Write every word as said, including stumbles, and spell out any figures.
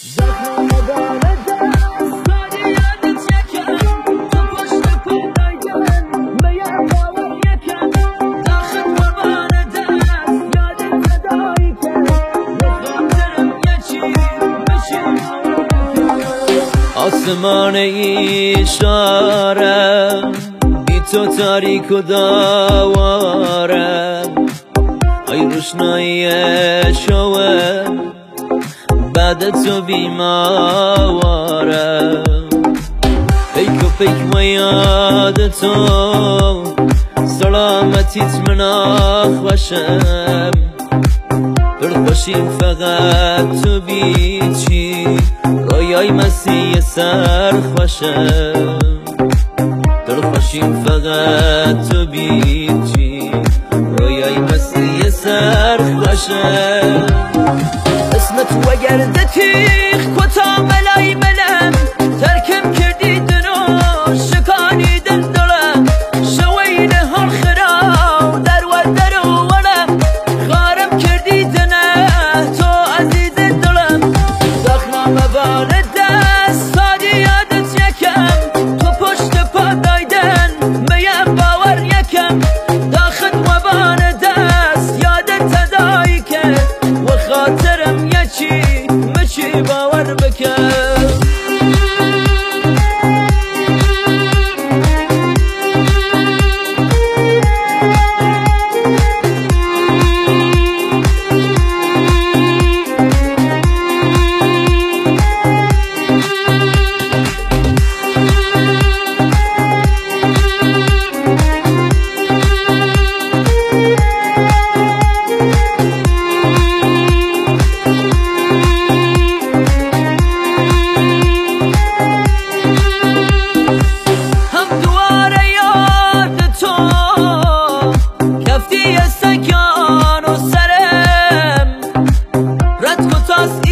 آسمان اشاره بی تو تاریک و داواره ای روشنایی شوه بعد تو بیماره ای کپک و یاد تو سلامتیت من آخوشم دلخوشیم فقط تو بیچی رویای مسیح سرخوشم دلخوشیم فقط تو بیچی رویای مسیح سرخوشم اسمت و گرد تیخ کتا ملای ملم ترکم کردی دنو شکانی دل دلم شوین هر خرا در و در و ولم خارم کردی دنه تو عزیز دلم زخنام بالد دست سادی یادت یکم تو پشت پا دایدن میم باور یکم داخل و بان دست یادت تدایی که و خاطرم یکی مچی باور بکن سکان و سرم رد کتاست